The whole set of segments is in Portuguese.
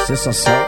Sensação.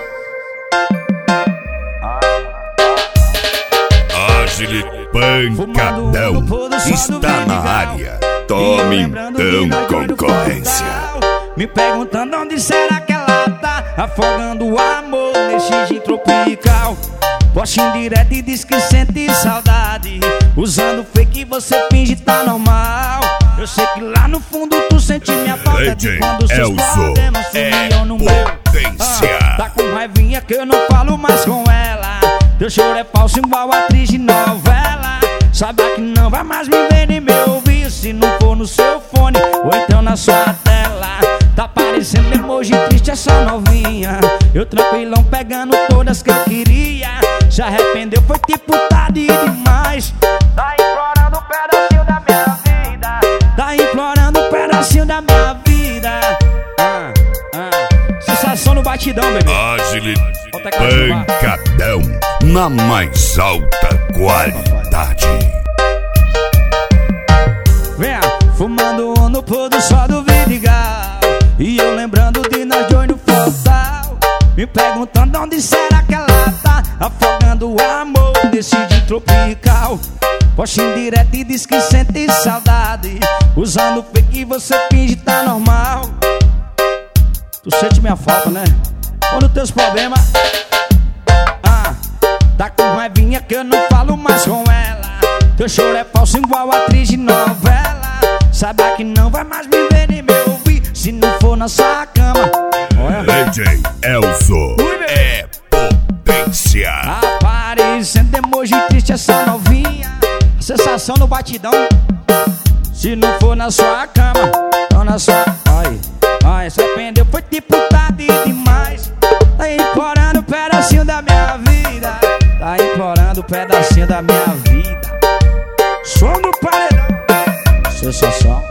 Agile Pancadão está na área. Tome então concorrência. Me perguntando onde será que ela tá, afogando o amor nesse gin tropical. Posta em direto e diz que sente saudade, usando fake você finge tá normal. Eu sei que lá no fundo tu sente minha falta de quando seus problemas sumiam no meu. Tá com raivinha que eu não falo mais com ela. Teu choro é falso igual atriz de novela. Sabe que não vai mais me ver nem me ouvir, se não for no seu fone ou então na sua tela. Tá parecendo emoji triste essa novinha, eu tranquilão pegando todas que eu queria. Se arrependeu, foi tipo tarde demais. Tá implorando um pedacinho da minha vida, tá implorando um pedacinho da minha vida. Sensação no batidão, bebê. Agile Pancadão na mais alta qualidade. Venha, fumando no pôr do sol do Vidigal, e eu lembrando de nós dois no portal. Me perguntando onde será que ela tá, afogando o amor nesse gin tropical. Posta em direto e diz que sente saudade, usando fake você finge tá normal. Tu sente minha falta, né? Quando teus problemas tá com raivinha que eu não falo mais com ela. Teu choro é falso igual atriz de novela. Sabe que não vai mais me ver nem me ouvir, se não for na sua cama. DJ Elzo é potência. Aparecendo emoji triste essa novinha, sensação no batidão. Se não for na sua cama, não na sua. Ai, se arrependeu, foi tipo tarde demais. Tá implorando um pedacinho da minha vida, tá implorando um pedacinho da minha vida. Som no paredão, sensação.